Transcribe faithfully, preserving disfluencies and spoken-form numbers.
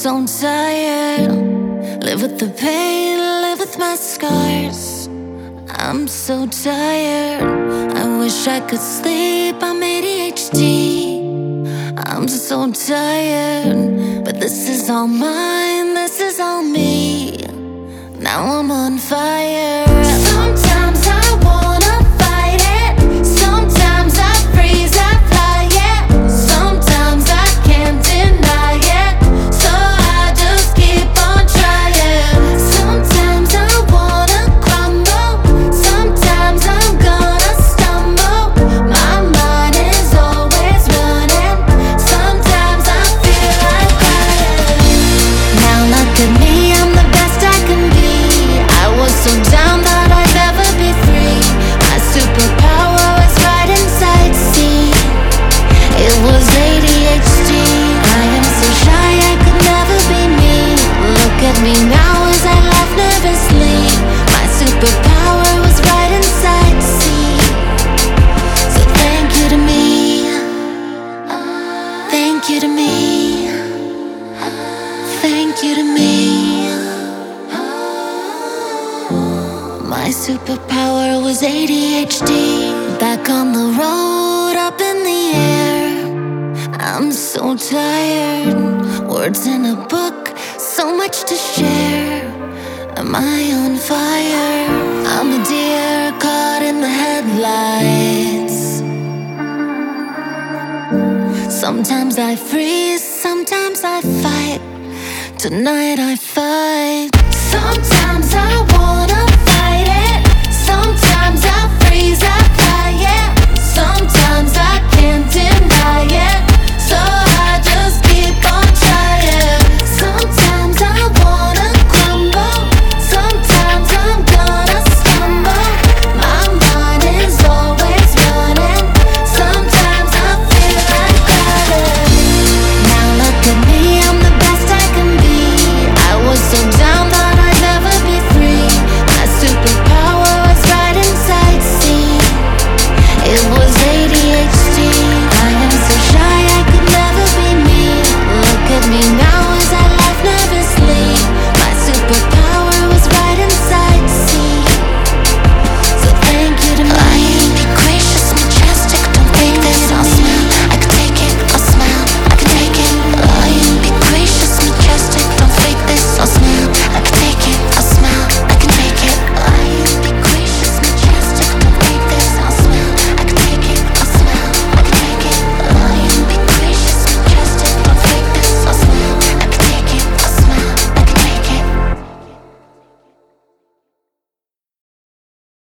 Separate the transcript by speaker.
Speaker 1: so tired. Live with the pain, live with my scars. I'm so tired. I wish I could sleep, I'm A D H D. I'm so tired, but this is all mine, this is all me. Now I'm on fire. Sometimes I wanna fight it, sometimes I freeze, I fly, yeah. Sometimes I can't deny it, so I just keep on trying. Sometimes I wanna crumble, sometimes I'm gonna stumble. My mind is always running, sometimes I feel like crying. Now look at me, I'm the best I can be. I was so down that I'd never be free. My superpower was right inside, see. It was A D H D. I am so shy, I could never be me. Look at me now as I laugh nervously. My superpower was right inside, see. So thank you to me. Thank you to me. Thank you to me. My superpower was A D H D. Back on the road, up in the air. I'm so tired. Words in a book, so much to share. Am I on fire? I'm a deer caught in the headlights. Sometimes I freeze, sometimes I fight. Tonight I fight. Sometimes I wanna fight it, sometimes I freeze. I